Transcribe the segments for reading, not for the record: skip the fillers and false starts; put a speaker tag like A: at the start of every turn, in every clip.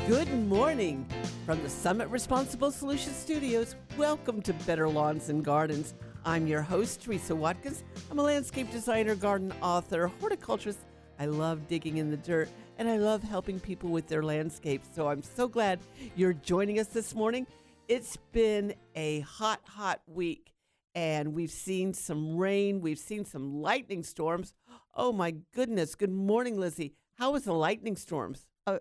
A: Good morning from the Summit Responsible Solutions Studios. Welcome to Better Lawns and Gardens. I'm your host, Teresa Watkins. I'm a landscape designer, garden author, horticulturist. I love digging in the dirt, and I love helping people with their landscapes. So I'm so glad you're joining us this morning. It's been a hot week, and we've seen some rain. We've seen some lightning storms. Oh, my goodness. Good morning, Lizzie. How was the lightning storms?
B: Oh.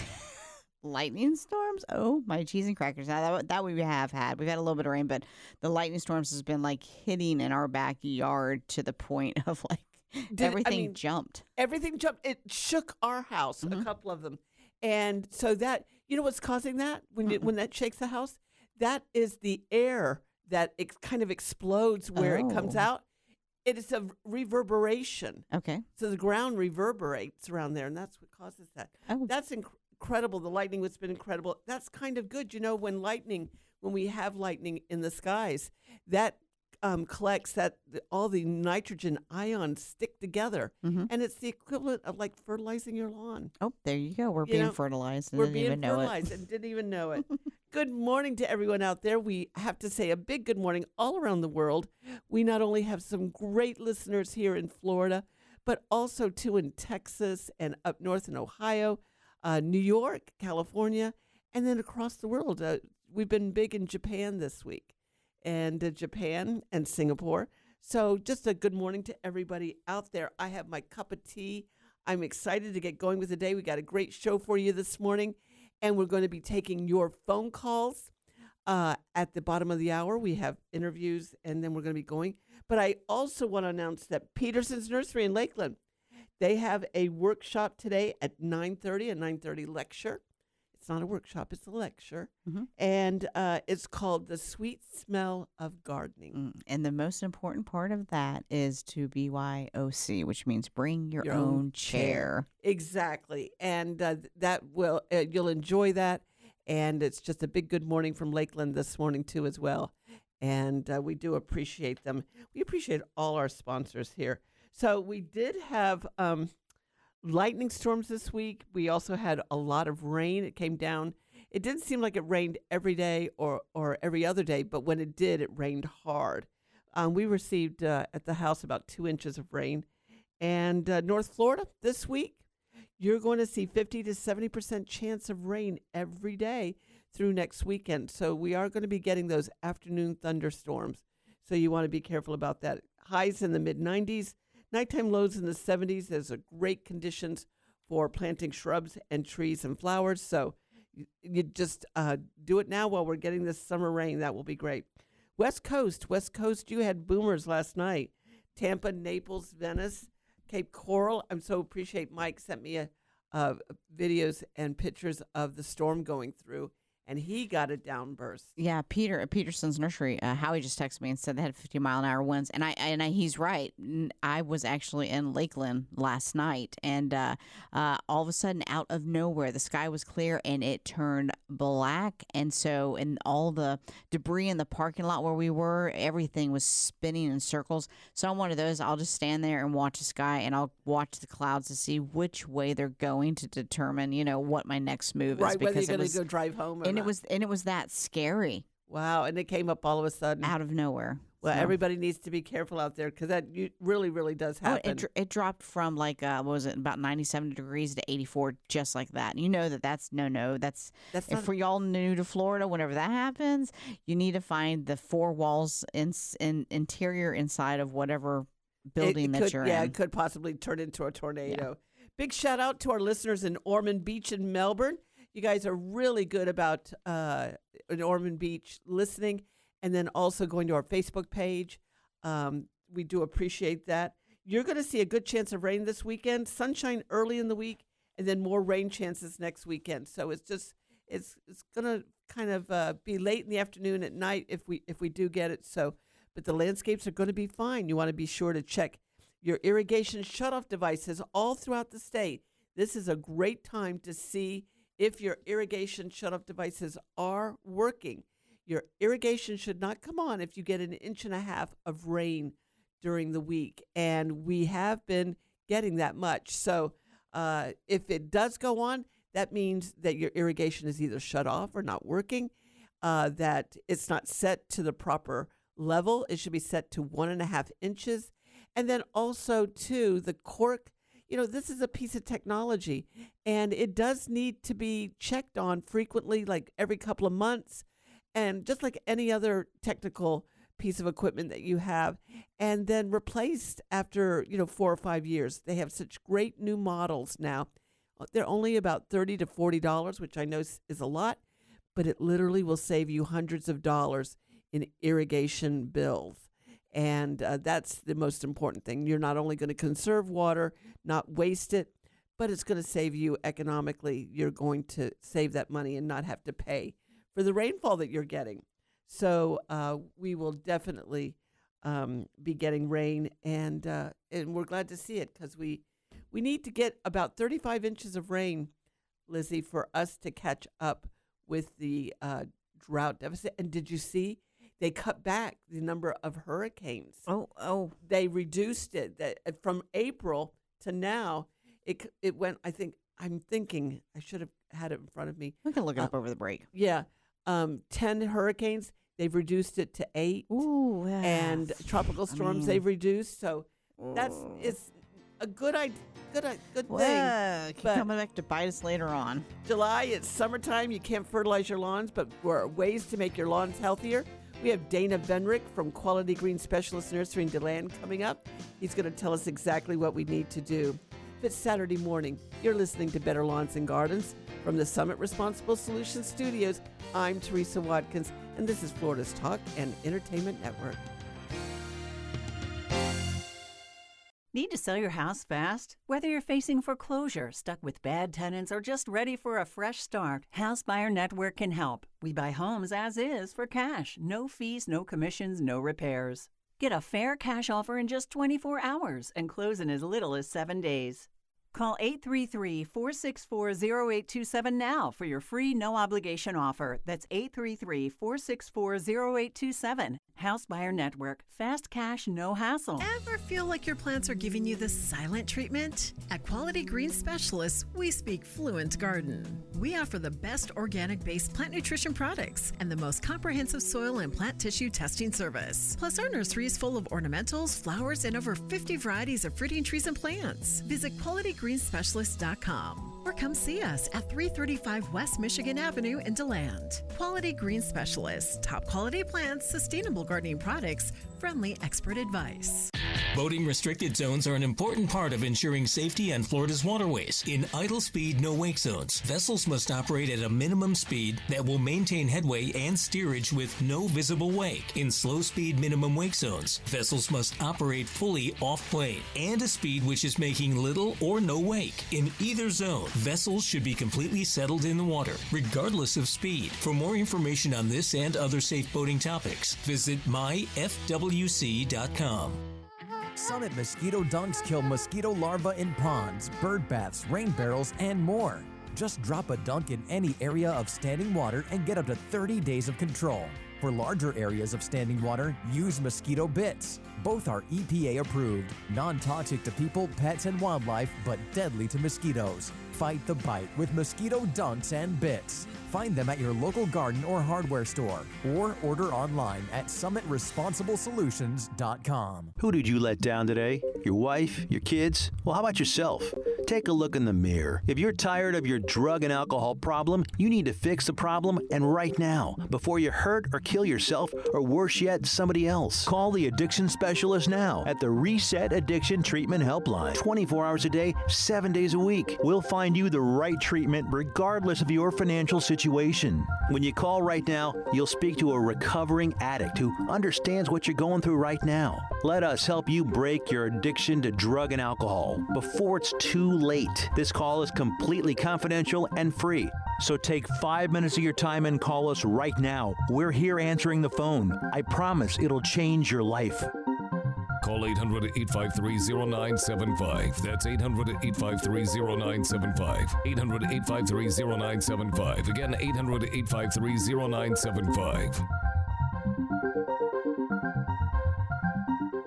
B: Lightning storms? Oh, my cheese and crackers. Now, that we have had. We've had a little bit of rain, but the lightning storms has been like hitting in our backyard to the point of like everything jumped.
A: Everything jumped. It shook our house, a couple of them. And so that, you know what's causing that when that shakes the house? That is the air that kind of explodes where it comes out. It is a reverberation.
B: Okay.
A: So the ground reverberates around there, and that's what causes that.
B: Oh.
A: That's incredible. The lightning has been incredible. That's kind of good. You know, when we have lightning in the skies, that collects all the nitrogen ions stick together. And it's the equivalent of like fertilizing your lawn.
B: Oh, there you go. We're being fertilized.
A: We're being fertilized and didn't even know it. Good morning to everyone out there. We have to say a big good morning all around the world. We not only have some great listeners here in Florida, but also too in Texas and up north in Ohio, New York, California, and then across the world. We've been big in Japan this week, and Japan and Singapore. So just a good morning to everybody out there. I have my cup of tea. I'm excited to get going with the day. We got a great show for you this morning, and we're going to be taking your phone calls at the bottom of the hour. We have interviews, and then we're going to be going. But I also want to announce that Peterson's Nursery in Lakeland, they have a workshop today at 9:30, a 9:30 lecture. It's not a workshop, it's a lecture. And it's called The Sweet Smell of Gardening.
B: And the most important part of that is to BYOC, which means bring your own chair.
A: Exactly. And that will you'll enjoy that. And it's just a big good morning from Lakeland this morning, too, as well. And we do appreciate them. We appreciate all our sponsors here. So we did have lightning storms this week. We also had a lot of rain. It came down. It didn't seem like it rained every day or every other day, but when it did, it rained hard. We received at the house about 2 inches of rain. And North Florida this week, you're going to see 50 to 70% chance of rain every day through next weekend. So we are going to be getting those afternoon thunderstorms. So you want to be careful about that. Highs in the mid-90s. Nighttime lows in the 70s. There's great conditions for planting shrubs and trees and flowers. So you just do it now while we're getting this summer rain. That will be great. West Coast, you had boomers last night. Tampa, Naples, Venice, Cape Coral. I'm so appreciate Mike sent me videos and pictures of the storm going through. And he got a downburst.
B: Yeah, Peter at Peterson's Nursery, Howie just texted me and said they had 50-mile-an-hour winds, and he's right. I was actually in Lakeland last night, and all of a sudden, out of nowhere, the sky was clear and it turned black, and all the debris in the parking lot where we were, everything was spinning in circles. So I'm one of those. I'll just stand there and watch the sky, and I'll watch the clouds to see which way they're going to determine, what my next move is.
A: Right, whether you're going to go drive home or not.
B: It was that scary.
A: Wow, and it came up all of a sudden.
B: Out of nowhere.
A: Well, everybody needs to be careful out there because that really, really does happen.
B: It dropped from like, what was it, about 97 degrees to 84, just like that. And you know that's no. That's for y'all new to Florida, whenever that happens, you need to find the four walls interior inside of whatever building you're in.
A: Yeah, it could possibly turn into a tornado. Yeah. Big shout out to our listeners in Ormond Beach in Melbourne. You guys are really good about in Ormond Beach listening and then also going to our Facebook page. We do appreciate that. You're going to see a good chance of rain this weekend, sunshine early in the week, and then more rain chances next weekend. So it's going to kind of be late in the afternoon at night if we do get it. So, but the landscapes are going to be fine. You want to be sure to check your irrigation shutoff devices all throughout the state. This is a great time to see if your irrigation shutoff devices are working. Your irrigation should not come on if you get 1.5 inches of rain during the week. And we have been getting that much. So if it does go on, That means that your irrigation is either shut off or not working, that it's not set to the proper level. It should be set to 1.5 inches. And then also, too, the cork, this is a piece of technology, and it does need to be checked on frequently, like every couple of months, and just like any other technical piece of equipment that you have, and then replaced after 4 or 5 years. They have such great new models now. They're only about $30 to $40, which I know is a lot, but it literally will save you hundreds of dollars in irrigation bills. And that's the most important thing. You're not only going to conserve water, not waste it, but it's going to save you economically. You're going to save that money and not have to pay for the rainfall that you're getting. So we will definitely be getting rain, and we're glad to see it, because we need to get about 35 inches of rain, Lizzie, for us to catch up with the drought deficit. And did you see they cut back the number of hurricanes?
B: Oh.
A: They reduced it from April to now. It went, I'm thinking, I should have had it in front of me.
B: We can look it up over the break.
A: Yeah. 10 hurricanes, they've reduced it to 8.
B: Ooh, yeah.
A: And tropical storms, they've reduced. So it's a good idea. Good thing.
B: Keep coming back to bite us later on.
A: July, it's summertime. You can't fertilize your lawns, but there are ways to make your lawns healthier. We have Dana Benrick from Quality Green Specialist Nursery in DeLand coming up. He's going to tell us exactly what we need to do. If it's Saturday morning, you're listening to Better Lawns and Gardens from the Summit Responsible Solutions Studios. I'm Teresa Watkins, and this is Florida's Talk and Entertainment Network.
C: Need to sell your house fast? Whether you're facing foreclosure, stuck with bad tenants, or just ready for a fresh start, House Buyer Network can help. We buy homes as is for cash. No fees, no commissions, no repairs. Get a fair cash offer in just 24 hours and close in as little as 7 days. Call 833-464-0827 now for your free no-obligation offer. That's 833-464-0827. House Buyer Network. Fast cash, no hassle.
D: Ever feel like your plants are giving you the silent treatment? At Quality Green Specialists, we speak fluent garden. We offer the best organic-based plant nutrition products and the most comprehensive soil and plant tissue testing service. Plus, our nursery is full of ornamentals, flowers, and over 50 varieties of fruiting trees and plants. Visit QualityGreenSpecialist.com or come see us at 335 West Michigan Avenue in DeLand. Quality Green Specialists, top quality plants, sustainable gardening products, friendly expert advice.
E: Boating restricted zones are an important part of ensuring safety on Florida's waterways. In idle speed, no wake zones, vessels must operate at a minimum speed that will maintain headway and steerage with no visible wake. In slow speed minimum wake zones, vessels must operate fully off plane and a speed which is making little or no wake. In either zone, vessels should be completely settled in the water, regardless of speed. For more information on this and other safe boating topics, visit myfwc.com.
F: Summit Mosquito Dunks kill mosquito larvae in ponds, bird baths, rain barrels, and more. Just drop a dunk in any area of standing water and get up to 30 days of control. For larger areas of standing water, use mosquito bits. Both are EPA approved, non-toxic to people, pets, and wildlife, but deadly to mosquitoes. Fight the bite with mosquito dunks and bits. Find them at your local garden or hardware store, or order online at summitresponsibleSolutions.com.
G: Who did you let down today? Your wife? Your kids? Well, how about yourself? Take a look in the mirror. If you're tired of your drug and alcohol problem, you need to fix the problem, and right now, before you hurt or kill yourself, or worse yet, somebody else. Call the addiction specialist now at the Reset Addiction Treatment Helpline. 24 hours a day, 7 days a week. We'll find you the right treatment regardless of your financial situation. When you call right now, you'll speak to a recovering addict who understands what you're going through right now. Let us help you break your addiction to drug and alcohol before it's too late. This call is completely confidential and free. So take 5 minutes of your time and call us right now. We're here answering the phone. I promise it'll change your life.
H: Call 800-853-0975. That's 800-853-0975. 800-853-0975. Again, 800-853-0975.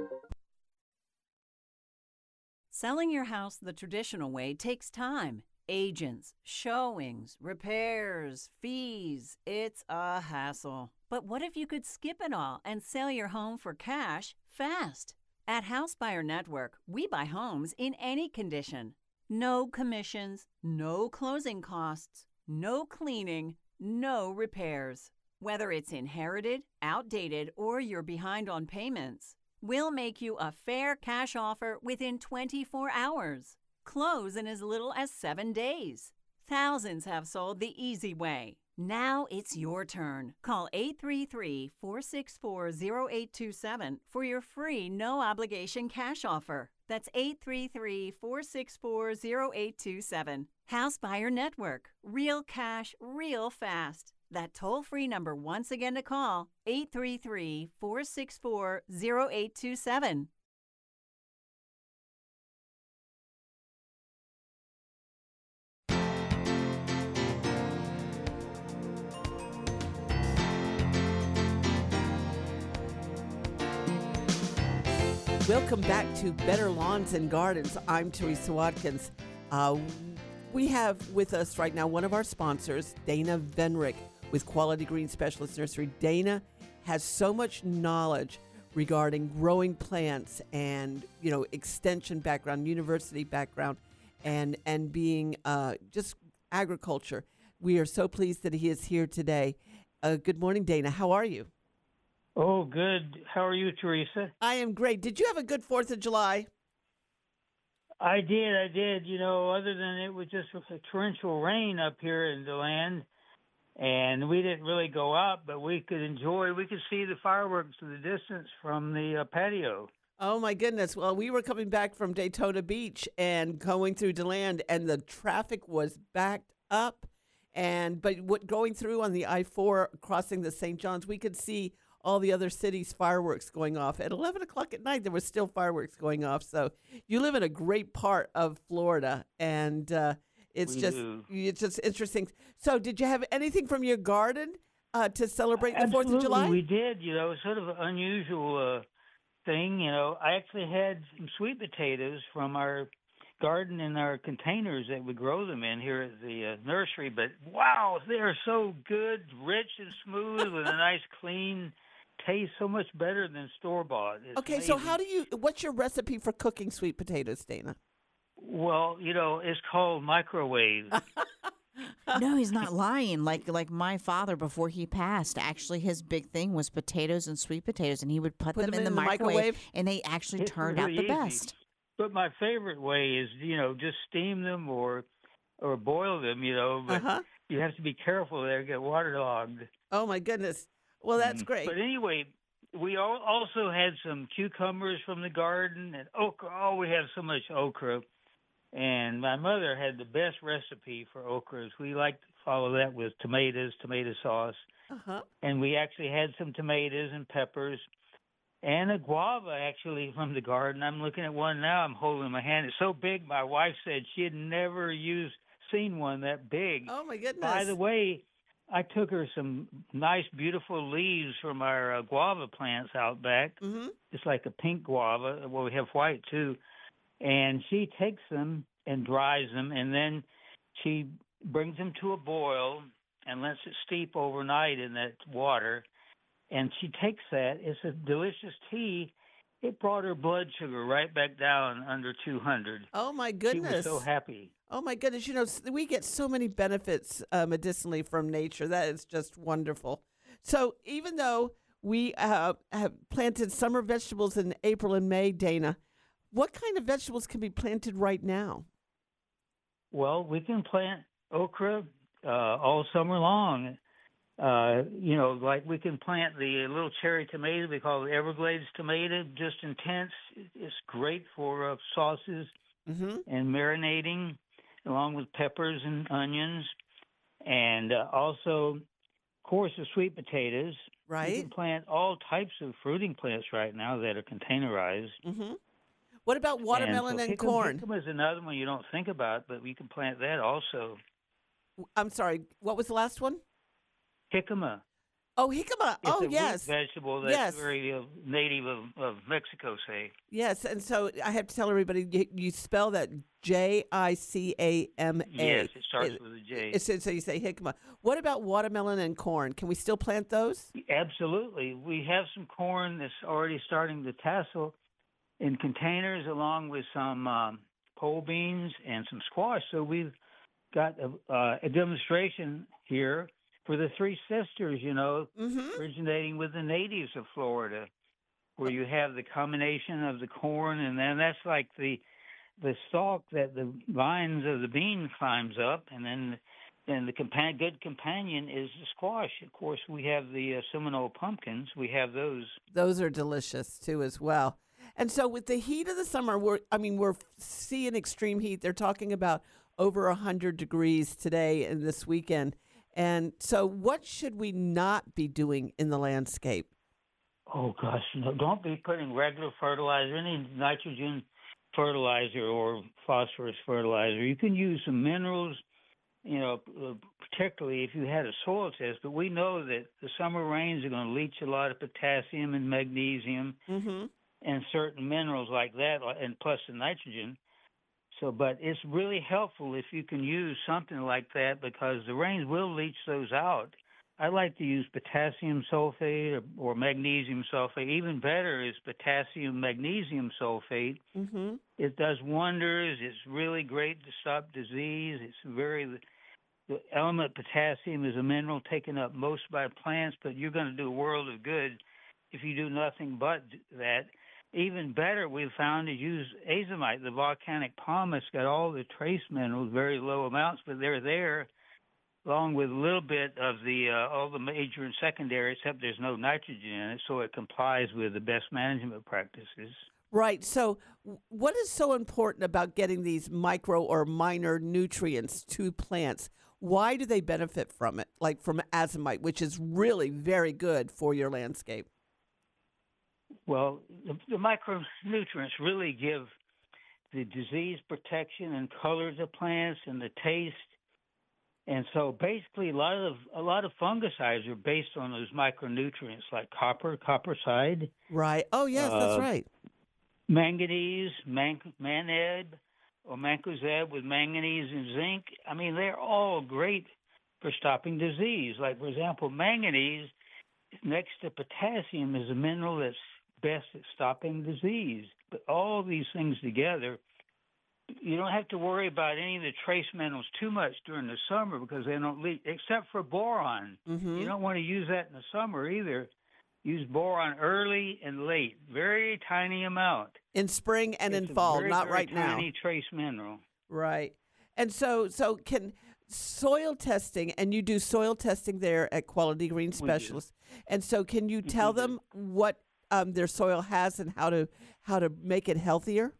C: Selling your house the traditional way takes time. Agents, showings, repairs, fees. It's a hassle. But what if you could skip it all and sell your home for cash fast? At House Buyer Network, we buy homes in any condition. No commissions, no closing costs, no cleaning, no repairs. Whether it's inherited, outdated, or you're behind on payments, we'll make you a fair cash offer within 24 hours. Close in as little as 7 days. Thousands have sold the easy way. Now it's your turn. Call 833-464-0827 for your free no-obligation cash offer. That's 833-464-0827. House Buyer Network. Real cash, real fast. That toll-free number once again to call, 833-464-0827.
A: Welcome back to Better Lawns and Gardens. I'm Teresa Watkins. We have with us right now one of our sponsors, Dana Venrick with Quality Green Specialist Nursery. Dana has so much knowledge regarding growing plants and, extension background, university background, and being just agriculture. We are so pleased that he is here today. Good morning, Dana. How are you?
I: Oh, good. How are you, Teresa?
A: I am great. Did you have a good 4th of July?
I: I did. Other than it was just a torrential rain up here in DeLand, and we didn't really go out, but we could see the fireworks in the distance from the patio.
A: Oh, my goodness. Well, we were coming back from Daytona Beach and going through DeLand, and the traffic was backed up. But going through on the I-4, crossing the St. John's, we could see all the other cities' fireworks going off. At 11 o'clock at night, there was still fireworks going off. So you live in a great part of Florida, and it's just interesting. So did you have anything from your garden to celebrate the 4th of July?
I: We did. Sort of an unusual thing. I actually had some sweet potatoes from our garden in our containers that we grow them in here at the nursery. But, wow, they are so good, rich and smooth with a nice clean taste, so much better than store-bought.
A: Okay,
I: amazing.
A: So what's your recipe for cooking sweet potatoes, Dana?
I: Well, it's called microwave.
B: No, he's not lying. Like my father, before he passed, actually his big thing was potatoes and sweet potatoes, and he would put them in the microwave, and they actually turned out the best.
I: But my favorite way is, just steam them or boil them, but you have to be careful there, get waterlogged.
A: Oh, my goodness. Well, that's great.
I: But anyway, we also had some cucumbers from the garden and okra. Oh, we have so much okra. And my mother had the best recipe for okras. We like to follow that with tomato sauce. And we actually had some tomatoes and peppers and a guava, actually, from the garden. I'm looking at one now. I'm holding in my hand. It's so big, my wife said she had never seen one that big.
A: Oh, my goodness.
I: By the way, I took her some nice, beautiful leaves from our guava plants out back. Mm-hmm. It's like a pink guava. Well, we have white, too. And she takes them and dries them, and then she brings them to a boil and lets it steep overnight in that water. And she takes that. It's a delicious tea. It brought her blood sugar right back down under 200.
A: Oh, my goodness.
I: She was so happy.
A: Oh, my goodness. We get so many benefits medicinally from nature. That is just wonderful. So even though we have planted summer vegetables in April and May, Dana, what kind of vegetables can be planted right now?
I: Well, we can plant okra all summer long. Like we can plant the little cherry tomato we call the Everglades tomato, just intense. It's great for sauces and marinating, along with peppers and onions. And also, of course, the sweet potatoes.
A: Right.
I: You can plant all types of fruiting plants right now that are containerized.
A: Mm-hmm. What about watermelon and corn?
I: Jicama is another one you don't think about, but we can plant that also.
A: I'm sorry, what was the last one?
I: Jicama.
A: Oh, jicama.
I: It's
A: Oh,
I: a root
A: yes.
I: vegetable that's
A: Yes.
I: very native of Mexico, say.
A: Yes. And so I have to tell everybody, you spell that Jicama.
I: Yes, it starts with a J.
A: So you say jicama. What about watermelon and corn? Can we still plant those?
I: Absolutely. We have some corn that's already starting to tassel in containers, along with some pole beans and some squash. So we've got a demonstration here for the Three Sisters, originating with the natives of Florida, where you have the combination of the corn, and then that's like the stalk that the vines of the bean climbs up, and then the good companion is the squash. Of course, we have the Seminole pumpkins. We have those.
A: Those are delicious too, as well. And so, with the heat of the summer, we're seeing extreme heat. They're talking about over 100 degrees today and this weekend. And so, what should we not be doing in the landscape?
I: Oh gosh, no! Don't be putting regular fertilizer, any nitrogen fertilizer or phosphorus fertilizer. You can use some minerals, particularly if you had a soil test. But we know that the summer rains are going to leach a lot of potassium and magnesium and certain minerals like that, and plus the nitrogen. So, but it's really helpful if you can use something like that, because the rains will leach those out. I like to use potassium sulfate or magnesium sulfate. Even better is potassium magnesium sulfate.
A: Mm-hmm.
I: It does wonders. It's really great to stop disease. The element potassium is a mineral taken up most by plants, but you're going to do a world of good if you do nothing but that. Even better, we've found to use azomite, the volcanic pumice. It's got all the trace minerals, very low amounts, but they're there, along with a little bit of all the major and secondary, except there's no nitrogen in it, so it complies with the best management practices.
A: Right. So, what is so important about getting these micro or minor nutrients to plants? Why do they benefit from it, like from azomite, which is really very good for your landscape?
I: Well, the micronutrients really give the disease protection and color to plants and the taste. And so basically a lot of fungicides are based on those micronutrients, like copperside.
A: Right. Oh, yes, that's right.
I: Manganese, Maned, or Mancozeb with manganese and zinc. I mean, they're all great for stopping disease. Like, for example, manganese next to potassium is a mineral that's best at stopping disease. But all these things together, you don't have to worry about any of the trace minerals too much during the summer, because they don't leak, except for boron.
A: Mm-hmm.
I: You don't want to use that in the summer either. Use boron early and late, very tiny amount.
A: In spring and
I: It's
A: in fall,
I: very,
A: not
I: very
A: right now.
I: tiny trace mineral.
A: Right. And so can soil testing, and you do soil testing there at Quality Green Specialists. And so can you tell them what their soil has and how to make it healthier?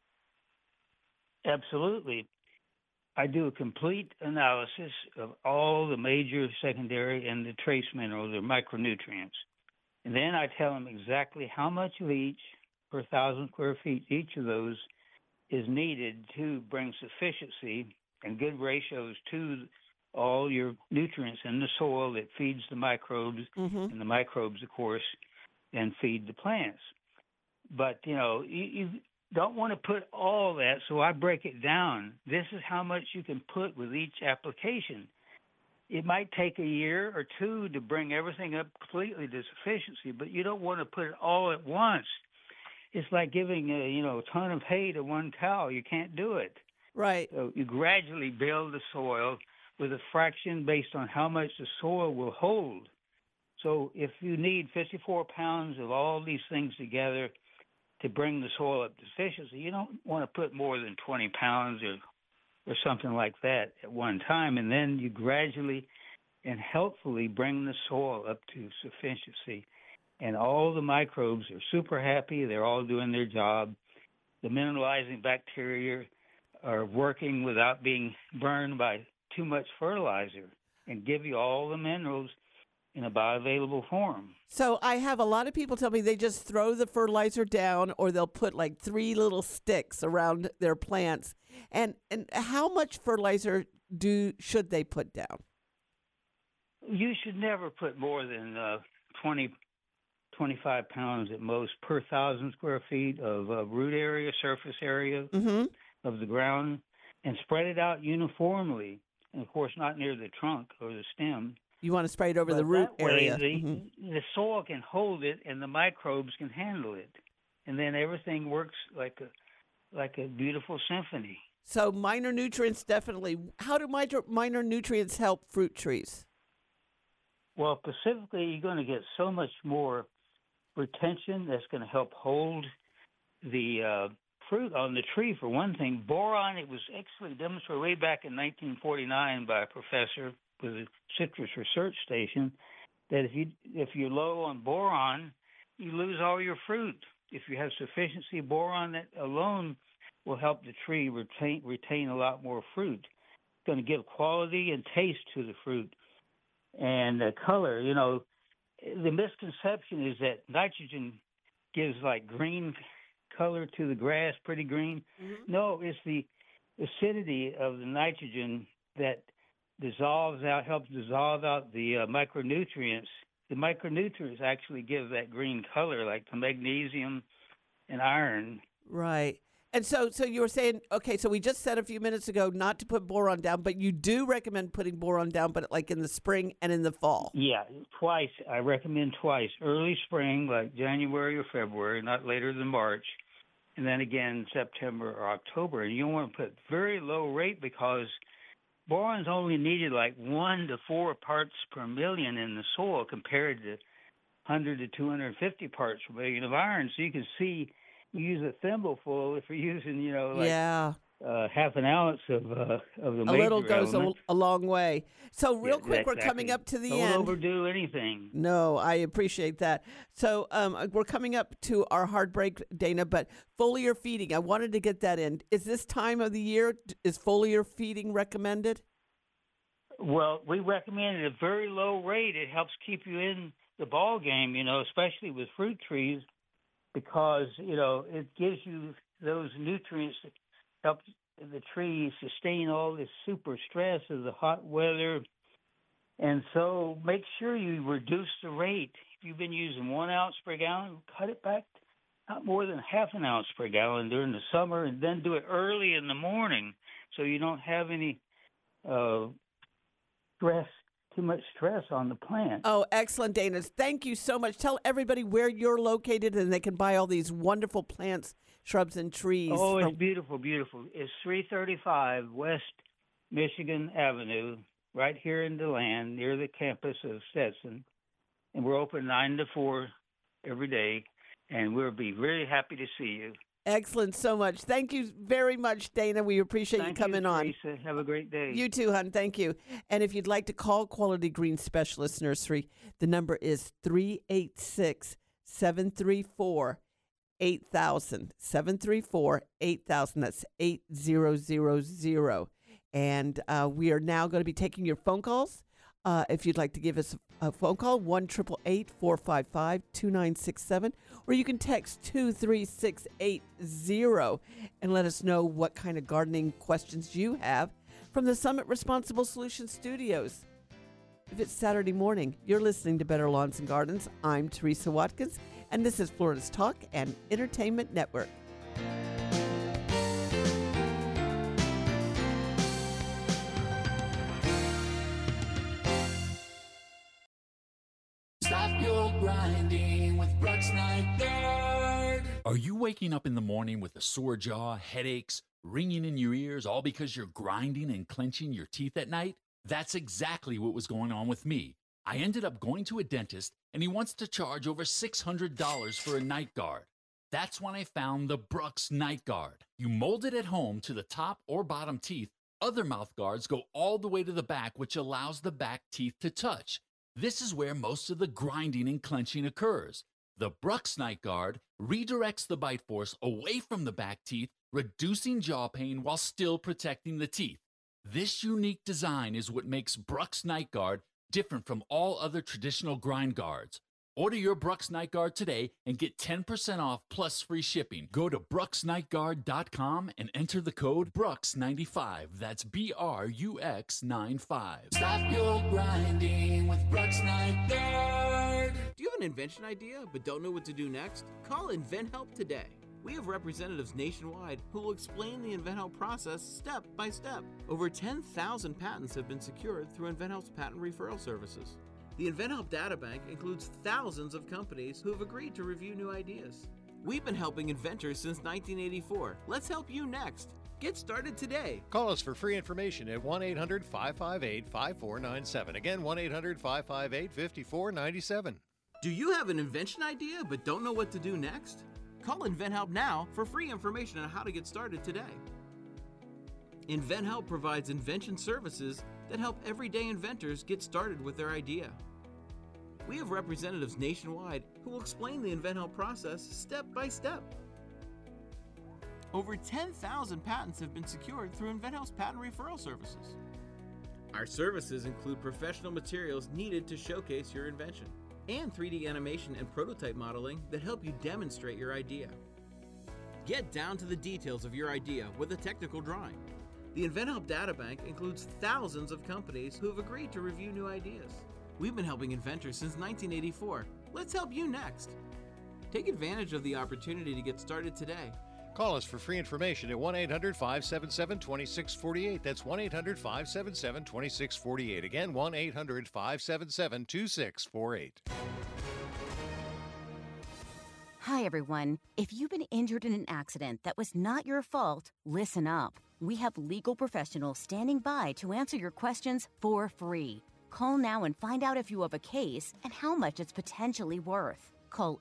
I: Absolutely. I do a complete analysis of all the major, secondary, and the trace minerals or micronutrients. And then I tell them exactly how much of each per 1,000 square feet, each of those is needed to bring sufficiency and good ratios to all your nutrients in the soil that feeds the microbes, and the microbes, of course, then feed the plants. But, you don't want to put all that, so I break it down. This is how much you can put with each application. It might take a year or two to bring everything up completely to sufficiency, but you don't want to put it all at once. It's like giving a ton of hay to one cow. You can't do it.
A: Right.
I: So you gradually build the soil with a fraction based on how much the soil will hold. So if you need 54 pounds of all these things together to bring the soil up to sufficiency, you don't want to put more than 20 pounds or something like that at one time. And then you gradually and helpfully bring the soil up to sufficiency. And all the microbes are super happy. They're all doing their job. The mineralizing bacteria are working without being burned by too much fertilizer and give you all the minerals in a bioavailable form.
A: So I have a lot of people tell me they just throw the fertilizer down, or they'll put like 3 little sticks around their plants. And how much fertilizer should they put down?
I: You should never put more than 25 pounds at most per 1,000 square feet of root area, surface area of the ground, and spread it out uniformly. And, of course, not near the trunk or the stem.
A: You want to spray it over the root
I: that way,
A: area.
I: The soil can hold it, and the microbes can handle it. And then everything works like a beautiful symphony.
A: So minor nutrients, definitely. How do minor nutrients help fruit trees?
I: Well, specifically, you're going to get so much more retention that's going to help hold the fruit on the tree. For one thing, boron, it was actually demonstrated way back in 1949 by a professor with the Citrus Research Station that if you're low on boron, you lose all your fruit. If you have sufficiency of boron, that alone will help the tree retain a lot more fruit. It's going to give quality and taste to the fruit and color. You know, the misconception is that nitrogen gives like green color to the grass, pretty green. No, it's the acidity of the nitrogen that helps dissolve out the micronutrients. The micronutrients actually give that green color, like the magnesium and iron.
A: Right. And so you were saying, okay, so we just said a few minutes ago not to put boron down, but you do recommend putting boron down, but like in the spring and in the fall.
I: Yeah, twice. I recommend twice. Early spring, like January or February, not later than March, and then again September or October. And you want to put very low rate because boron's only needed like 1 to 4 parts per million in the soil compared to 100 to 250 parts per million of iron. So you can see you use a thimbleful if you're using, half an ounce of the major
A: A little goes
I: element.
A: a long way. So real quick,
I: exactly.
A: we're coming up to the
I: Don't
A: end.
I: overdo anything.
A: No, I appreciate that. So we're coming up to our hard break, Dana, but foliar feeding, I wanted to get that in. Is this time of the year, is foliar feeding recommended?
I: Well, we recommend at a very low rate. It helps keep you in the ball game, especially with fruit trees, because, it gives you those nutrients that help the tree sustain all this super stress of the hot weather. And so make sure you reduce the rate. If you've been using 1 ounce per gallon, cut it back not more than half an ounce per gallon during the summer, and then do it early in the morning so you don't have any too much stress on the plant.
A: Oh, excellent, Dana. Thank you so much. Tell everybody where you're located and they can buy all these wonderful plants, shrubs, and trees.
I: Oh, it's beautiful, beautiful. It's 335 West Michigan Avenue, right here in DeLand, near the campus of Stetson. And we're open 9 to 4 every day, and we'll be really happy to see you.
A: Excellent so much. Thank you very much, Dana. We appreciate you coming on.
I: Teresa. Have a great day.
A: You too, hon. Thank you. And if you'd like to call Quality Green Specialist Nursery, the number is 386-734-8000. 734-8000. That's 8000. And we are now going to be taking your phone calls. If you'd like to give us a phone call, 1-888-455-2967, or you can text 23680 and let us know what kind of gardening questions you have from the Summit Responsible Solutions Studios. If it's Saturday morning, you're listening to Better Lawns and Gardens. I'm Teresa Watkins, and this is Florida's Talk and Entertainment Network.
J: Stop your grinding with Brooks Night Guard.
K: Are you waking up in the morning with a sore jaw, headaches, ringing in your ears, all because you're grinding and clenching your teeth at night? That's exactly what was going on with me. I ended up going to a dentist, and he wants to charge over $600 for a night guard. That's when I found the Brooks Night Guard. You mold it at home to the top or bottom teeth. Other mouth guards go all the way to the back, which allows the back teeth to touch. This is where most of the grinding and clenching occurs. The Brooks Night Guard redirects the bite force away from the back teeth, reducing jaw pain while still protecting the teeth. This unique design is what makes Brooks Night Guard different from all other traditional grind guards. Order your Brooks Night Guard today and get 10% off plus free shipping. Go to brooksnightguard.com and enter the code BRUX95. That's BRUX95.
J: Stop your grinding with Brooks Night Guard.
A: Do you have an
L: an invention idea but don't know what to do next? Call InventHelp today. We have representatives nationwide who will explain the InventHelp process step by step. Over 10,000 patents have been secured through InventHelp's patent referral services. The InventHelp Databank includes thousands of companies who have agreed to review new ideas. We've been helping inventors since 1984. Let's help you next. Get started today.
M: Call us for free information at 1-800-558-5497. Again, 1-800-558-5497.
L: Do you have an invention idea but don't know what to do next? Call InventHelp now for free information on how to get started today. InventHelp provides invention services that help everyday inventors get started with their idea. We have representatives nationwide who will explain the InventHelp process step by step. Over 10,000 patents have been secured through InventHelp's patent referral services. Our services include professional materials needed to showcase your invention, and 3D animation and prototype modeling that help you demonstrate your idea. Get down to the details of your idea with a technical drawing. The InventHelp Databank includes thousands of companies who have agreed to review new ideas. We've been helping inventors since 1984. Let's help you next. Take advantage of the opportunity to get started today.
M: Call us for free information at 1-800-577-2648. That's 1-800-577-2648. Again, 1-800-577-2648.
N: Hi, everyone. If you've been injured in an accident that was not your fault, listen up. We have legal professionals standing by to answer your questions for free. Call now and find out if you have a case and how much it's potentially worth. Call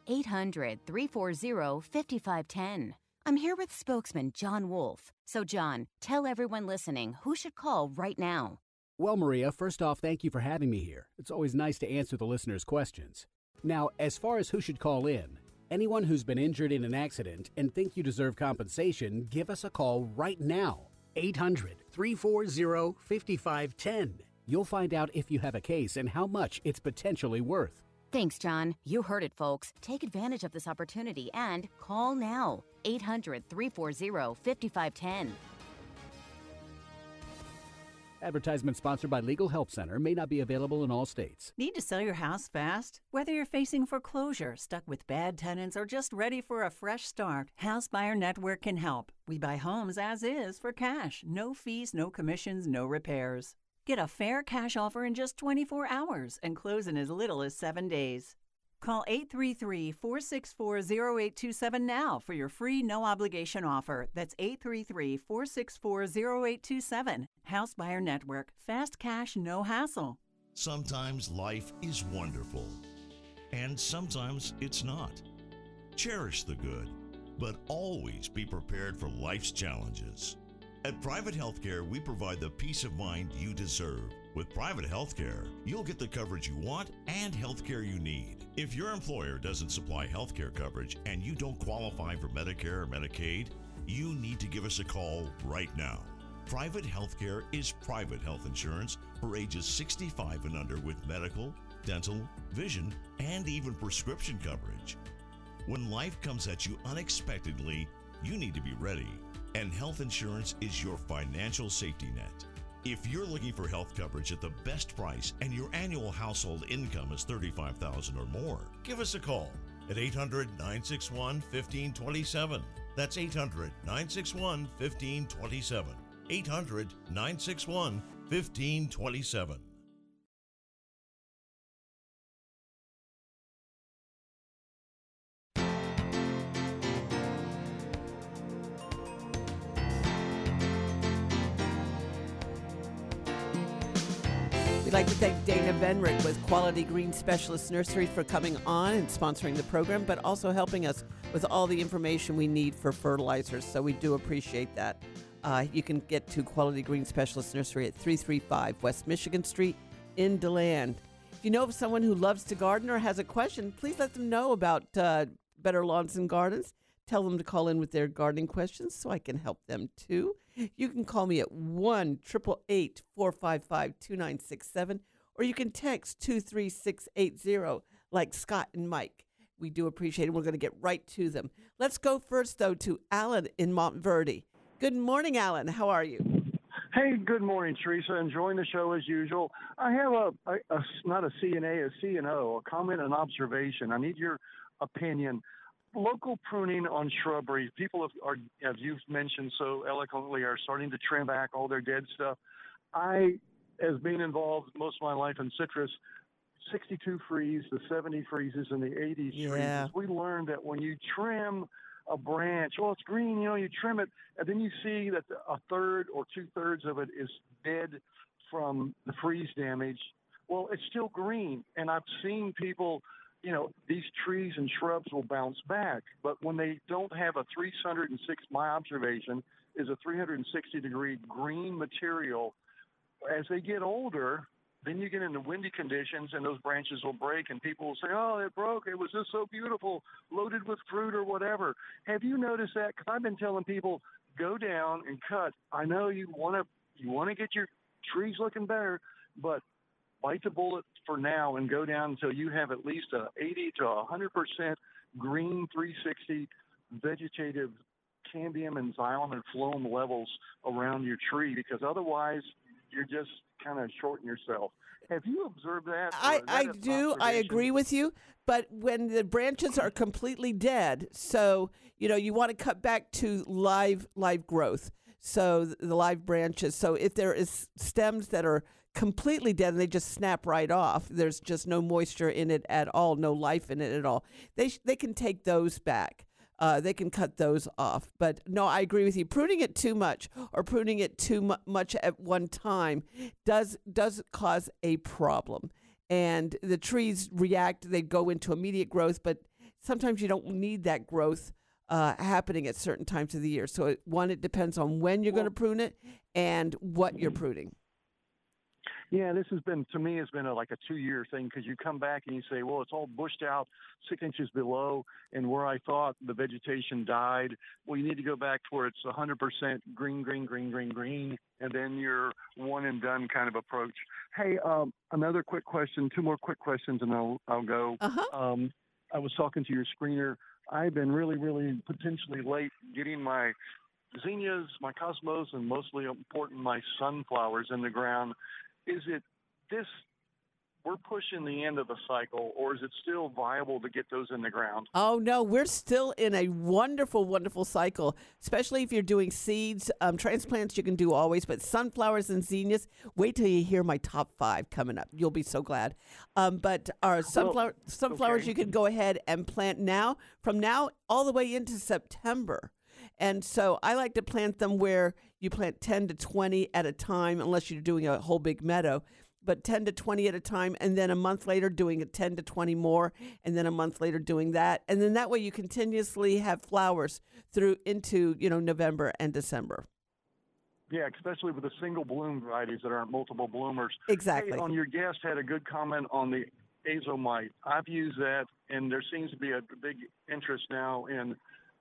N: 800-340-5510. I'm here with spokesman John Wolf. So, John, tell everyone listening who should call right now.
O: Well, Maria, first off, thank you for having me here. It's always nice to answer the listeners' questions. Now, as far as who should call in, anyone who's been injured in an accident and think you deserve compensation, give us a call right now. 800-340-5510. You'll find out if you have a case and how much it's potentially worth.
N: Thanks, John. You heard it, folks. Take advantage of this opportunity and call now. 800-340-5510.
O: Advertisement sponsored by Legal Help Center, may not be available in all states.
C: Need to sell your house fast? Whether you're facing foreclosure, stuck with bad tenants, or just ready for a fresh start, House Buyer Network can help. We buy homes as is for cash. No fees, no commissions, no repairs. Get a fair cash offer in just 24 hours and close in as little as 7 days. Call 833-464-0827 now for your free no-obligation offer. That's 833-464-0827. House Buyer Network. Fast cash, no hassle.
P: Sometimes life is wonderful, and sometimes it's not. Cherish the good, but always be prepared for life's challenges. At Private Healthcare, we provide the peace of mind you deserve. With Private Healthcare, you'll get the coverage you want and healthcare you need. If your employer doesn't supply healthcare coverage and you don't qualify for Medicare or Medicaid, you need to give us a call right now. Private Healthcare is private health insurance for ages 65 and under with medical, dental, vision, and even prescription coverage. When life comes at you unexpectedly, you need to be ready. And health insurance is your financial safety net. If you're looking for health coverage at the best price and your annual household income is $35,000 or more, give us a call at 800-961-1527. That's 800-961-1527. 800-961-1527.
A: We'd like to thank Dana Benrick with Quality Green Specialist Nursery for coming on and sponsoring the program, but also helping us with all the information we need for fertilizers. So we do appreciate that. You can get to Quality Green Specialist Nursery at 335 West Michigan Street in DeLand. If you know of someone who loves to garden or has a question, please let them know about Better Lawns and Gardens. Tell them to call in with their gardening questions so I can help them too. You can call me at 1-888-455-2967, or you can text 23680 like Scott and Mike. We do appreciate it. We're going to get right to them. Let's go first, though, to Alan in Montverde. Good morning, Alan. How are you?
Q: Hey, good morning, Teresa. Enjoying the show as usual. I have a not a CNA, a CNO, a comment and observation. I need your opinion. Local pruning on shrubbery. People as you've mentioned so eloquently, are starting to trim back all their dead stuff. I, as being involved most of my life in citrus, 62 freeze, the 70 freezes, and the 80 freezes, we learned that when you trim a branch, well, it's green, you trim it, and then you see that a third or 2/3 of it is dead from the freeze damage. Well, it's still green, and I've seen people, these trees and shrubs will bounce back, but when they don't have a 306, my observation is a 360-degree green material, as they get older, then you get into windy conditions and those branches will break and people will say, oh, it broke. It was just so beautiful, loaded with fruit or whatever. Have you noticed that? Because I've been telling people, go down and cut. I know you want to get your trees looking better, but bite the bullet for now and go down until you have at least a 80 to 100% green 360 vegetative cambium and xylem and phloem levels around your tree, because otherwise you're just kind of shorting yourself. Have you observed that?
A: I do. I agree with you. But when the branches are completely dead, so, you want to cut back to live growth. So the live branches. So if there is stems that are completely dead and they just snap right off, there's just no moisture in it at all, no life in it at all, they can take those back. They can cut those off. But no, I agree with you. Pruning it too much or pruning it too much at one time does cause a problem. And the trees react, they go into immediate growth, but sometimes you don't need that growth happening at certain times of the year. So it depends on when you're going to prune it and what you're pruning.
Q: Yeah, this has been, to me, it's been like a 2-year thing, because you come back and you say, well, it's all bushed out 6 inches below, and where I thought the vegetation died, well, you need to go back to where it's 100% green, green, green, green, green, and then your one and done kind of approach. Hey, another quick question, 2 more quick questions, and I'll go. I was talking to your screener. I've been really, really potentially late getting my zinnias, my cosmos, and mostly important, my sunflowers in the ground. Is it this, we're pushing the end of the cycle, or is it still viable to get those in the ground?
A: Oh, no, we're still in a wonderful, wonderful cycle, especially if you're doing seeds. Transplants you can do always, but sunflowers and zinnias, wait till you hear my top 5 coming up. You'll be so glad. But our sunflowers you can go ahead and plant now, from now all the way into September. And so I like to plant them where you plant 10 to 20 at a time, unless you're doing a whole big meadow, but 10 to 20 at a time, and then a month later doing 10 to 20 more, and then a month later doing that. And then that way you continuously have flowers through into, November and December.
Q: Yeah, especially with the single bloom varieties that aren't multiple bloomers.
A: Exactly.
Q: Hey, your guest had a good comment on the azomite. I've used that, and there seems to be a big interest now in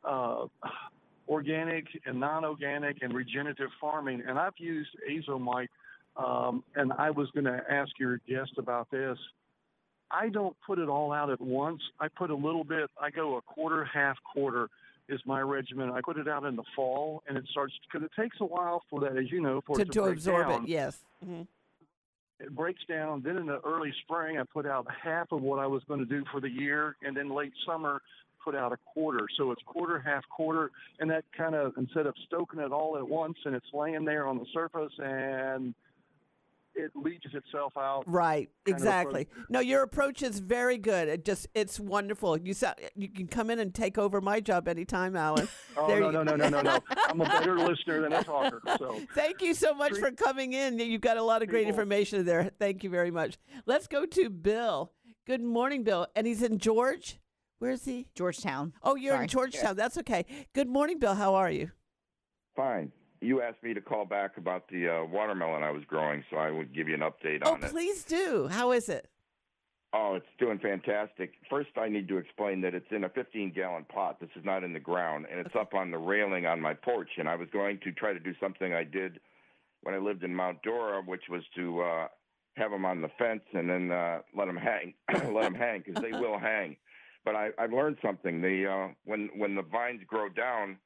Q: organic and non-organic and regenerative farming, and I've used azomite, and I was going to ask your guest about this. I don't put it all out at once. I put a little bit. I go a quarter, half quarter is my regimen. I put it out in the fall, and it starts, because it takes a while for that, as you know, for it to break
A: absorb
Q: down.
A: it. Yes. Mm-hmm.
Q: It breaks down. Then in the early spring, I put out half of what I was going to do for the year, and then late summer, put out a quarter. So it's quarter, half quarter, and that kind of, instead of stoking it all at once and it's laying there on the surface and it leaches itself out.
A: Right, exactly. No, your approach is very good. It's wonderful. You can come in and take over my job anytime, Alan.
Q: No. I'm a better listener than a talker. So
A: thank you so much for coming in. You've got a lot of great information there. Thank you very much. Let's go to Bill. Good morning, Bill. And he's in George. Where is he?
B: Georgetown.
A: Oh, you're in Georgetown. That's okay. Good morning, Bill. How are you?
R: Fine. You asked me to call back about the watermelon I was growing, so I would give you an update on it.
A: Oh, please do. How is it?
R: Oh, it's doing fantastic. First, I need to explain that it's in a 15-gallon pot. This is not in the ground, and it's up on the railing on my porch. And I was going to try to do something I did when I lived in Mount Dora, which was to have them on the fence and then let them hang, because they will hang. But I've learned something. When the vines grow down,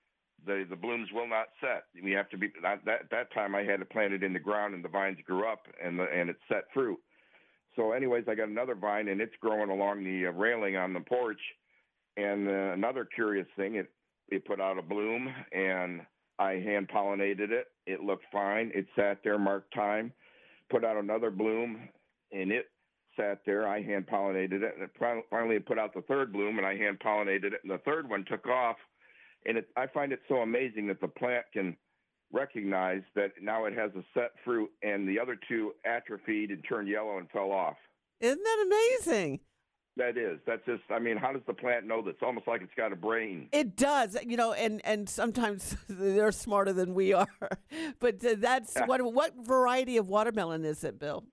R: The blooms will not set. We have to be that time I had it planted in the ground and the vines grew up and it set fruit. So anyways, I got another vine and it's growing along the railing on the porch. And another curious thing, it put out a bloom and I hand pollinated it. It looked fine. It sat there, marked time, put out another bloom and it sat there. I hand pollinated it, and finally it put out the third bloom, and I hand pollinated it, and the third one took off. And I find it so amazing that the plant can recognize that now it has a set fruit, and the other two atrophied and turned yellow and fell off.
A: Isn't that amazing?
R: That is. That's just. I mean, how does the plant know that? It's almost like it's got a brain.
A: It does, and sometimes they're smarter than we are. But that's what variety of watermelon is it, Bill?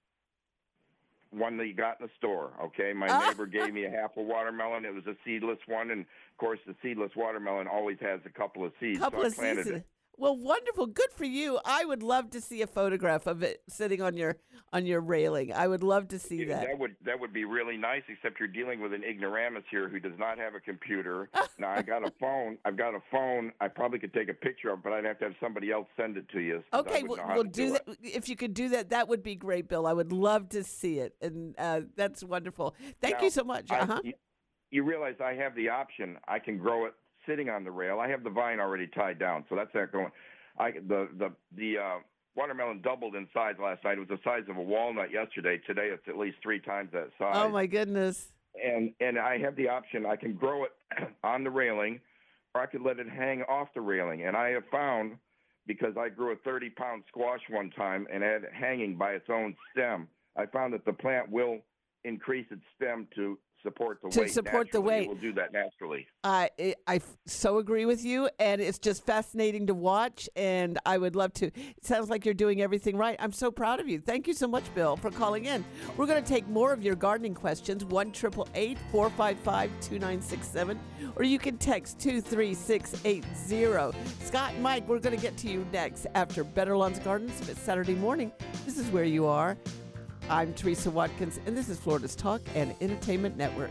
R: One that you got in the store, okay? My neighbor gave me a half a watermelon. It was a seedless one, and, of course, the seedless watermelon always has a couple of seeds, so I planted it.
A: Well, wonderful. Good for you. I would love to see a photograph of it sitting on your railing. I would love to see that.
R: That would be really nice, except you're dealing with an ignoramus here who does not have a computer. Now, I've got a phone. I probably could take a picture of it, but I'd have to have somebody else send it to you.
A: Okay, we'll do that. If you could do that, that would be great, Bill. I would love to see it, and that's wonderful. Thank you so much.
R: You realize I have the option. I can grow it sitting on the rail. I have the vine already tied down, so that's not going. The watermelon doubled in size last night. It was the size of a walnut yesterday. Today it's at least 3 times that size.
A: Oh my goodness!
R: And I have the option. I can grow it on the railing, or I could let it hang off the railing. And I have found, because I grew a 30-pound squash one time and had it hanging by its own stem, I found that the plant will increase its stem to support the weight.
A: To support the weight.
R: It will do that naturally.
A: I so agree with you, and it's just fascinating to watch, and I would love to. It sounds like you're doing everything right. I'm so proud of you. Thank you so much, Bill, for calling in. We're going to take more of your gardening questions, 1-888-455-2967, or you can text 23680. Scott and Mike, we're going to get to you next after Better Lawns Gardens. If it's Saturday morning, this is where you are. I'm Teresa Watkins, and this is Florida's Talk and Entertainment Network.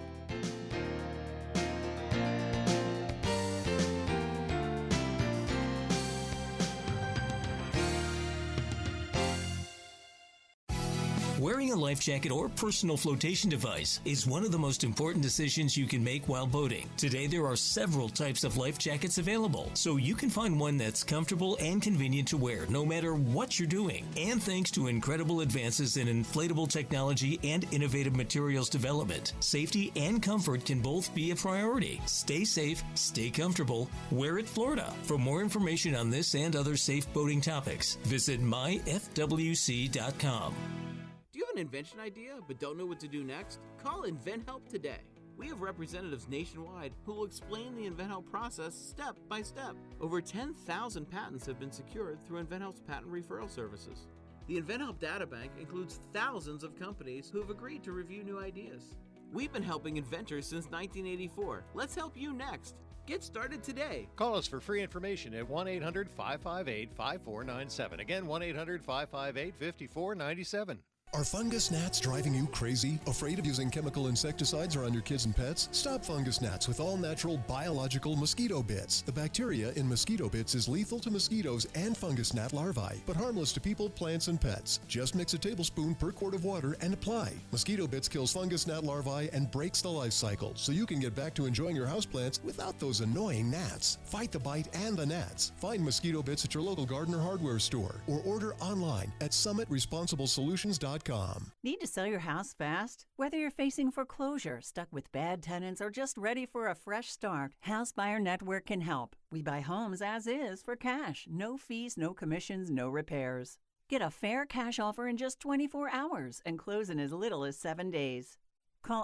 E: Wearing a life jacket or personal flotation device is one of the most important decisions you can make while boating. Today, there are several types of life jackets available, so you can find one that's comfortable and convenient to wear no matter what you're doing. And thanks to incredible advances in inflatable technology and innovative materials development, safety and comfort can both be a priority. Stay safe, stay comfortable, wear it Florida. For more information on this and other safe boating topics, visit myfwc.com.
L: Do you have an invention idea but don't know what to do next? Call InventHelp today. We have representatives nationwide who will explain the InventHelp process step by step. Over 10,000 patents have been secured through InventHelp's patent referral services. The InventHelp Databank includes thousands of companies who have agreed to review new ideas. We've been helping inventors since 1984. Let's help you next. Get started today.
M: Call us for free information at 1-800-558-5497. Again, 1-800-558-5497.
S: Are fungus gnats driving you crazy? Afraid of using chemical insecticides around your kids and pets? Stop fungus gnats with all-natural biological mosquito bits. The bacteria in mosquito bits is lethal to mosquitoes and fungus gnat larvae, but harmless to people, plants, and pets. Just mix a tablespoon per quart of water and apply. Mosquito bits kills fungus gnat larvae and breaks the life cycle, so you can get back to enjoying your houseplants without those annoying gnats. Fight the bite and the gnats. Find mosquito bits at your local garden or hardware store, or order online at summitresponsibleSolutions.com.
C: Need to sell your house fast? Whether you're facing foreclosure, stuck with bad tenants, or just ready for a fresh start, House Buyer Network can help. We buy homes as is for cash. No fees, no commissions, no repairs. Get a fair cash offer in just 24 hours and close in as little as 7 days. Call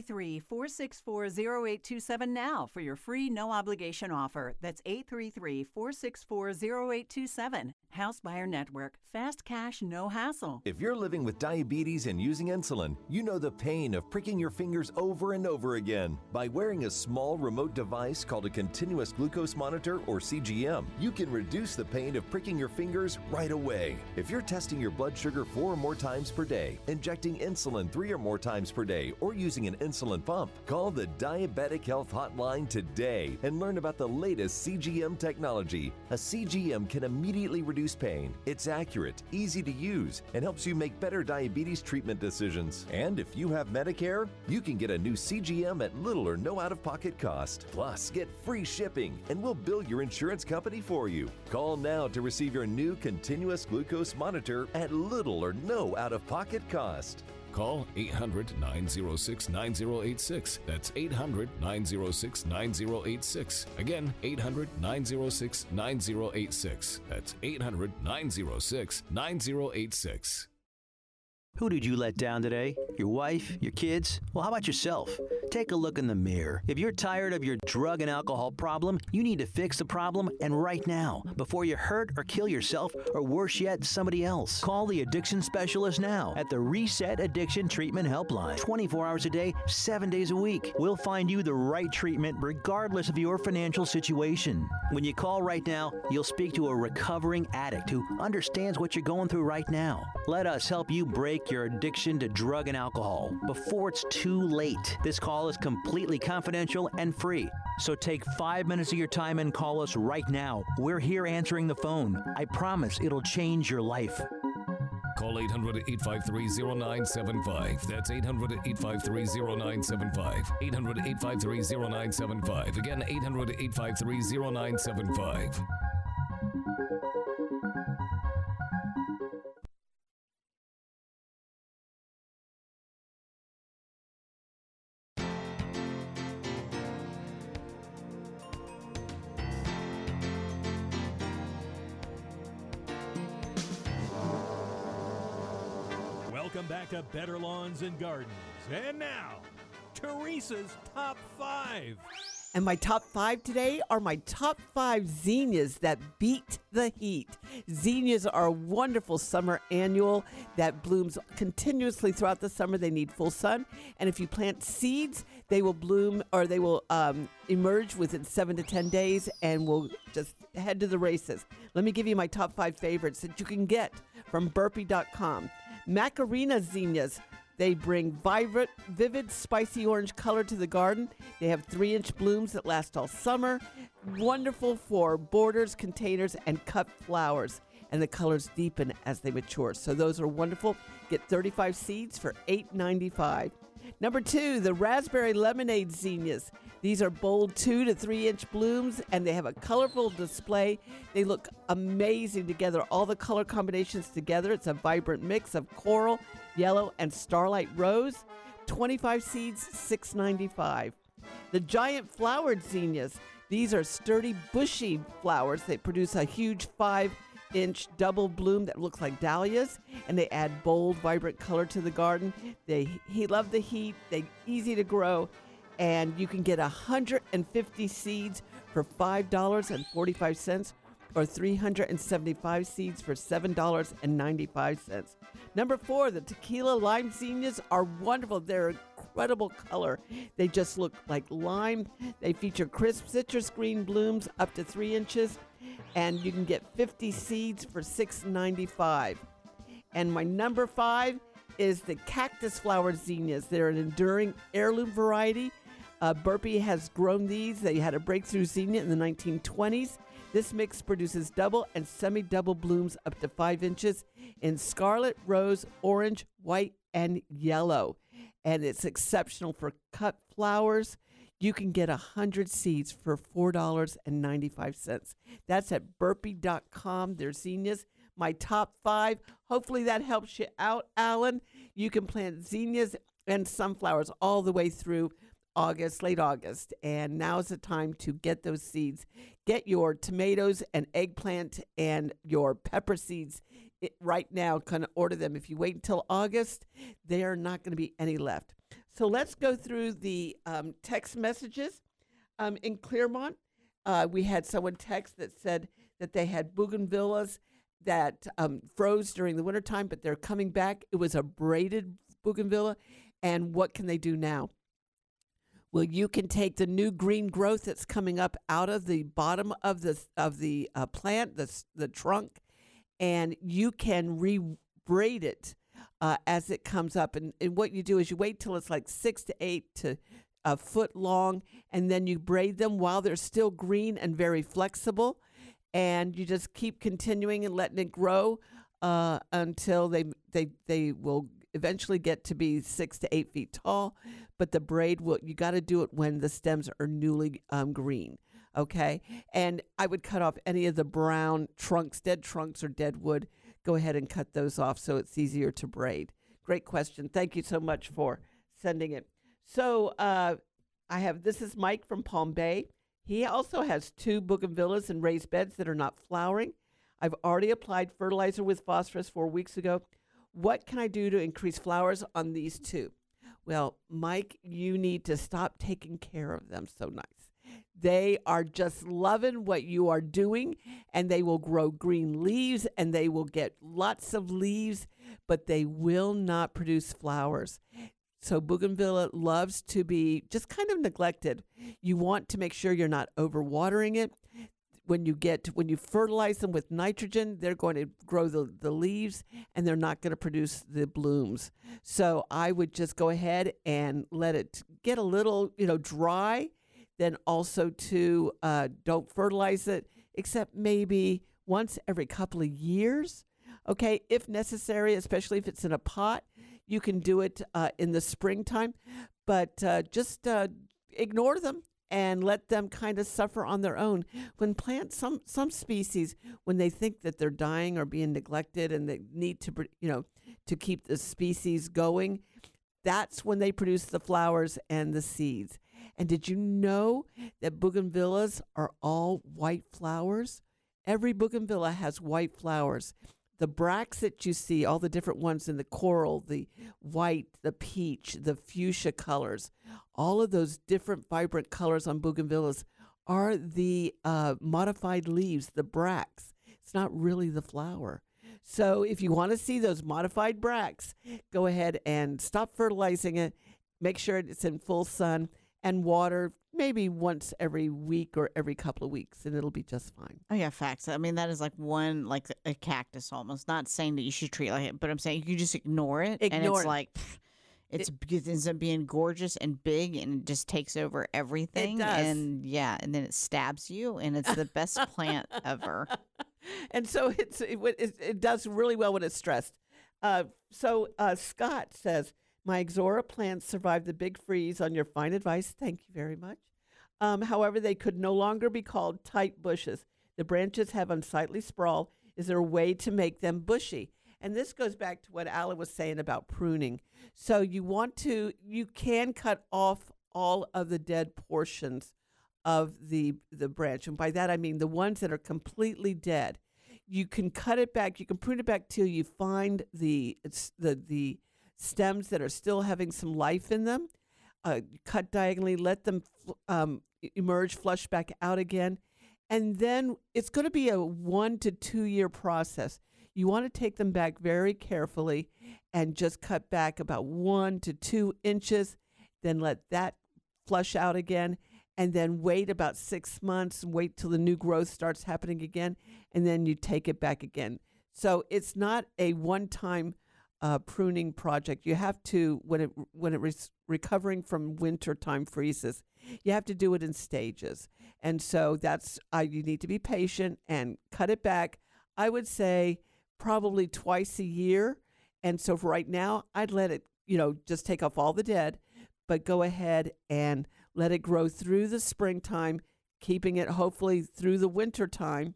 C: 833-464-0827 now for your free no-obligation offer. That's 833-464-0827. House Buyer Network. Fast cash, no hassle.
T: If you're living with diabetes and using insulin, you know the pain of pricking your fingers over and over again. By wearing a small remote device called a continuous glucose monitor, or CGM, you can reduce the pain of pricking your fingers right away. If you're testing your blood sugar 4 or more times per day, injecting insulin 3 or more times per day, or using an insulin pump, call the Diabetic Health Hotline today and learn about the latest CGM technology. A CGM can immediately reduce pain. It's accurate, easy to use, and helps you make better diabetes treatment decisions. And if you have Medicare, you can get a new CGM at little or no out-of-pocket cost. Plus, get free shipping, and we'll bill your insurance company for you. Call now to receive your new continuous glucose monitor at little or no out-of-pocket cost.
H: Call 800-906-9086. That's 800-906-9086. Again, 800-906-9086. That's 800-906-9086.
G: Who did you let down today? Your wife? Your kids? Well, how about yourself? Take a look in the mirror. If you're tired of your drug and alcohol problem, you need to fix the problem, and right now, before you hurt or kill yourself, or worse yet, somebody else. Call the addiction specialist now at the Reset Addiction Treatment Helpline. 24 hours a day, 7 days a week. We'll find you the right treatment regardless of your financial situation. When you call right now, you'll speak to a recovering addict who understands what you're going through right now. Let us help you break your addiction to drug and alcohol before it's too late. This call is completely confidential and free. So take 5 minutes of your time and call us right now. We're here answering the phone. I promise it'll change your life.
H: Call 800-853-0975. That's 800-853-0975. 800-853-0975. Again, 800-853-0975.
U: Welcome back to Better Lawns and Gardens. And now, Teresa's Top 5.
A: And my top 5 today are my top 5 zinnias that beat the heat. Zinnias are a wonderful summer annual that blooms continuously throughout the summer. They need full sun. And if you plant seeds, they will bloom, or they will emerge within 7 to 10 days and will just head to the races. Let me give you my top 5 favorites that you can get from Burpee.com. Macarena zinnias. They bring vibrant, vivid, spicy orange color to the garden. They have 3-inch blooms that last all summer. Wonderful for borders, containers, and cut flowers. And the colors deepen as they mature. So those are wonderful. Get 35 seeds for $8.95. Number 2, the raspberry lemonade zinnias. These are bold 2 to 3-inch blooms, and they have a colorful display. They look amazing together. All the color combinations together. It's a vibrant mix of coral, yellow, and starlight rose. 25 seeds, $6.95. The giant flowered zinnias. These are sturdy, bushy flowers. They produce a huge 5-inch double bloom that looks like dahlias, and they add bold, vibrant color to the garden. He love the heat. They're easy to grow, and you can get 150 seeds for $5.45 or 375 seeds for $7.95. Number 4, the tequila lime zinnias are wonderful. They're incredible color. They just look like lime. They feature crisp citrus green blooms up to 3 inches, and you can get 50 seeds for $6.95. And my number 5 is the cactus flower zinnias. They're an enduring heirloom variety. Burpee has grown these. They had a breakthrough zinnia in the 1920s. This mix produces double and semi-double blooms up to 5 inches in scarlet, rose, orange, white, and yellow. And it's exceptional for cut flowers. You can get 100 seeds for $4.95. That's at Burpee.com. They're zinnias. My top 5. Hopefully that helps you out, Alan. You can plant zinnias and sunflowers all the way through August, late August, and now's the time to get those seeds. Get your tomatoes and eggplant and your pepper seeds right now. Kind of order them. If you wait until August, there are not going to be any left. So let's go through the text messages. In Claremont, we had someone text that said that they had bougainvilleas that froze during the wintertime, but they're coming back. It was a braided bougainvillea. And what can they do now? Well, you can take the new green growth that's coming up out of the bottom of the plant, the trunk, and you can re-braid it as it comes up. And what you do is you wait till it's like 6 to 8 to a foot long, and then you braid them while they're still green and very flexible. And you just keep continuing and letting it grow until they will eventually get to be 6 to 8 feet tall. But the braid you got to do it when the stems are newly green. Okay. And I would cut off any of the brown trunks, dead trunks or dead wood. Go ahead and cut those off so it's easier to braid. Great question. Thank you so much for sending it. So this is Mike from Palm Bay. He also has 2 bougainvilleas in raised beds that are not flowering. I've already applied fertilizer with phosphorus 4 weeks ago. What can I do to increase flowers on these 2? Well, Mike, you need to stop taking care of them so nice. They are just loving what you are doing, and they will grow green leaves, and they will get lots of leaves, but they will not produce flowers. So bougainvillea loves to be just kind of neglected. You want to make sure you're not overwatering it. When you fertilize them with nitrogen, they're going to grow the leaves, and they're not going to produce the blooms. So I would just go ahead and let it get a little, dry. Then also don't fertilize it, except maybe once every couple of years. Okay, if necessary, especially if it's in a pot, you can do it in the springtime, but just ignore them and let them kind of suffer on their own. When plants, some species, when they think that they're dying or being neglected and they need to keep the species going, that's when they produce the flowers and the seeds. And did you know that bougainvilleas are all white flowers? Every bougainvillea has white flowers. The bracts that you see, all the different ones in the coral, the white, the peach, the fuchsia colors, all of those different vibrant colors on bougainvilleas are the modified leaves, the bracts. It's not really the flower. So if you want to see those modified bracts, go ahead and stop fertilizing it. Make sure it's in full sun and water maybe once every week or every couple of weeks, and it'll be just fine.
B: Oh, yeah, facts. I mean, that is like a cactus almost. Not saying that you should treat it like it, but I'm saying you can just ignore it. And it's like, it ends up being gorgeous and big, and it just takes over everything.
A: It does.
B: And and then it stabs you, and it's the best plant ever.
A: And so it does really well when it's stressed. So Scott says, my Ixora plants survived the big freeze on your fine advice. Thank you very much. However, they could no longer be called tight bushes. The branches have unsightly sprawl. Is there a way to make them bushy? And this goes back to what Alan was saying about pruning. So you can cut off all of the dead portions of the branch. And by that, I mean the ones that are completely dead. You can cut it back. You can prune it back till you find the stems that are still having some life in them. Cut diagonally, let them emerge, flush back out again. And then it's going to be a 1 to 2 year process. You want to take them back very carefully and just cut back about 1 to 2 inches, then let that flush out again, and then wait about 6 months, wait till the new growth starts happening again, and then you take it back again. So it's not a one-time pruning project. You have to, when it recovering from wintertime freezes, you have to do it in stages. And so that's, you need to be patient and cut it back. I would say probably twice a year. And so for right now, I'd let it, just take off all the dead, but go ahead and let it grow through the springtime, keeping it hopefully through the wintertime,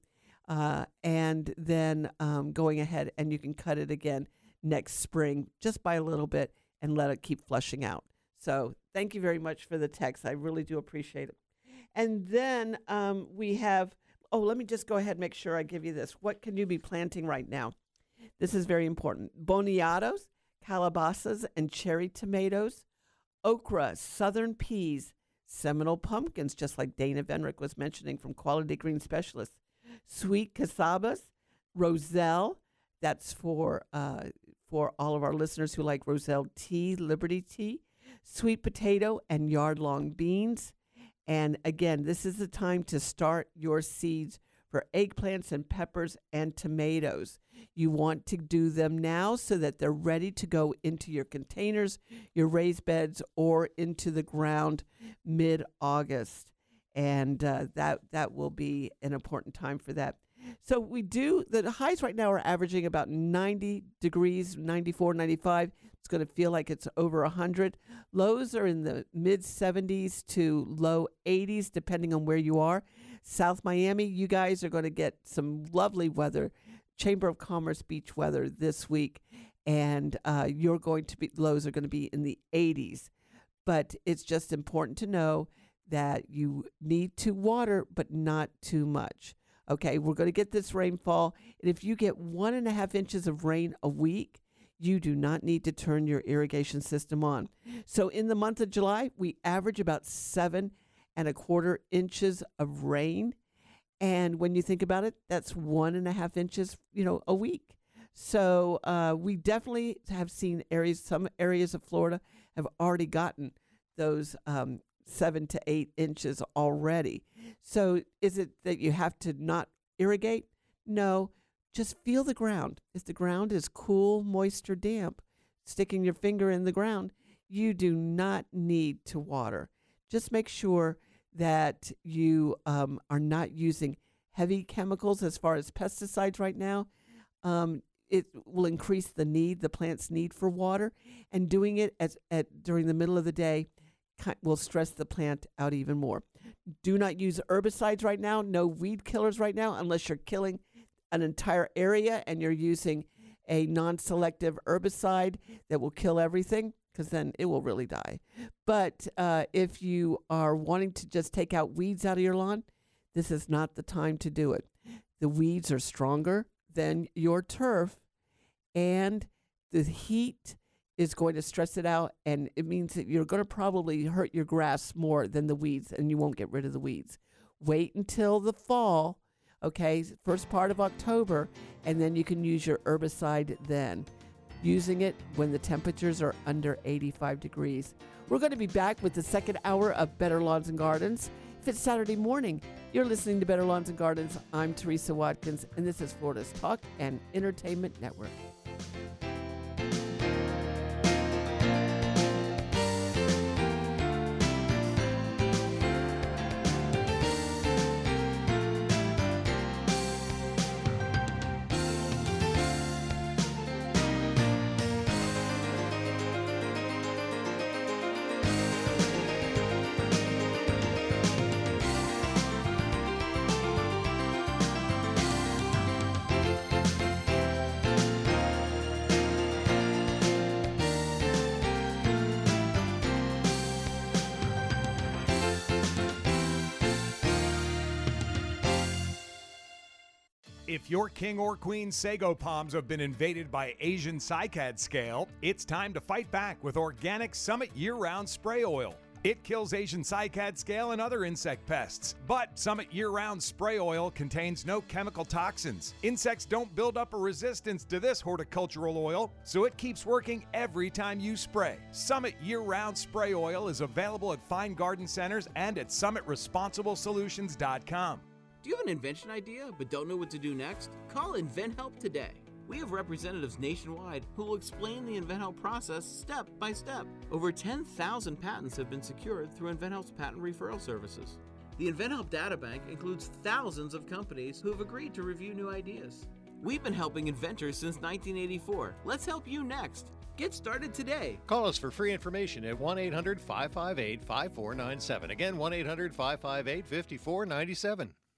A: and then going ahead and you can cut it again next spring just by a little bit and let it keep flushing out. So thank you very much for the text. I really do appreciate it. And then we have, let me just go ahead and make sure I give you this. What can you be planting right now? This is very important. Boniatos, calabasas, and cherry tomatoes, okra, southern peas, Seminole pumpkins, just like Dana Venrick was mentioning from Quality Green Specialists, sweet casabas, Roselle, that's for all of our listeners who like Roselle tea, Liberty tea, sweet potato, and yard-long beans. And again, this is the time to start your seeds for eggplants and peppers and tomatoes. You want to do them now so that they're ready to go into your containers, your raised beds, or into the ground mid-August. And that will be an important time for that. So the highs right now are averaging about 90 degrees, 94, 95. It's going to feel like it's over 100. Lows are in the mid 70s to low 80s, depending on where you are. South Miami, you guys are going to get some lovely weather, Chamber of Commerce beach weather this week. And lows are going to be in the 80s. But it's just important to know that you need to water, but not too much. Okay, we're going to get this rainfall, and if you get 1.5 inches of rain a week, you do not need to turn your irrigation system on. So in the month of July, we average about 7.25 inches of rain, and when you think about it, that's 1.5 inches, a week. So we definitely have seen some areas of Florida have already gotten those 7 to 8 inches already. So is it that you have to not irrigate? No, just feel the ground. If the ground is cool, moist, or damp, sticking your finger in the ground, you do not need to water. Just make sure that you are not using heavy chemicals as far as pesticides right now. It will increase the plant's need for water, and doing it during the middle of the day will stress the plant out even more. Do not use herbicides right now. No weed killers right now, unless you're killing an entire area and you're using a non-selective herbicide that will kill everything, because then it will really die. But if you are wanting to just take out weeds out of your lawn, this is not the time to do it. The weeds are stronger than your turf, and the heat is going to stress it out, and it means that you're going to probably hurt your grass more than the weeds, and you won't get rid of the weeds. Wait until the fall, okay, first part of October, and then you can use your herbicide then, using it when the temperatures are under 85 degrees. We're going to be back with the second hour of Better Lawns and Gardens. If it's Saturday morning, you're listening to Better Lawns and Gardens. I'm Teresa Watkins, and this is Florida's Talk and Entertainment Network.
M: If your king or queen sago palms have been invaded by Asian cycad scale, it's time to fight back with Organic Summit year-round spray oil. It kills Asian cycad scale and other insect pests. But Summit year-round spray oil contains no chemical toxins. Insects don't build up a resistance to this horticultural oil, so it keeps working every time you spray. Summit year-round spray oil is available at fine garden centers and at summitresponsibleSolutions.com.
L: Do you have an invention idea but don't know what to do next? Call InventHelp today. We have representatives nationwide who will explain the InventHelp process step by step. Over 10,000 patents have been secured through InventHelp's patent referral services. The InventHelp databank includes thousands of companies who have agreed to review new ideas. We've been helping inventors since 1984. Let's help you next. Get started today.
M: Call us for free information at 1-800-558-5497. Again, 1-800-558-5497.